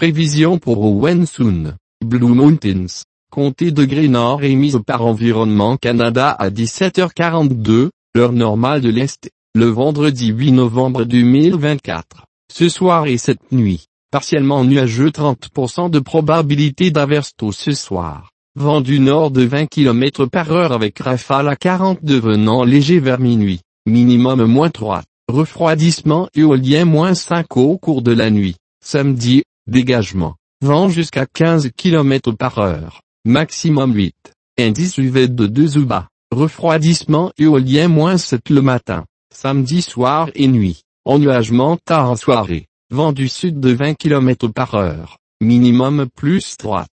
Prévision pour Owensoon, Blue Mountains, comté de Grey Nord émise par Environnement Canada à 17h42, heure normale de l'Est, le vendredi 8 novembre 2024. Ce soir et cette nuit, partiellement nuageux, 30% de probabilité d'averse tôt ce soir. Vent du nord de 20 km par heure avec rafale à 40 devenant léger vers minuit, minimum -3. Refroidissement éolien -5 au cours de la nuit. Samedi, dégagement. Vent jusqu'à 15 km par heure, maximum 8. Indice UV de 2 ou bas. Refroidissement éolien -7 le matin. Samedi soir et nuit. Ennuagement tard en soirée. Vent du sud de 20 km par heure. Minimum +3.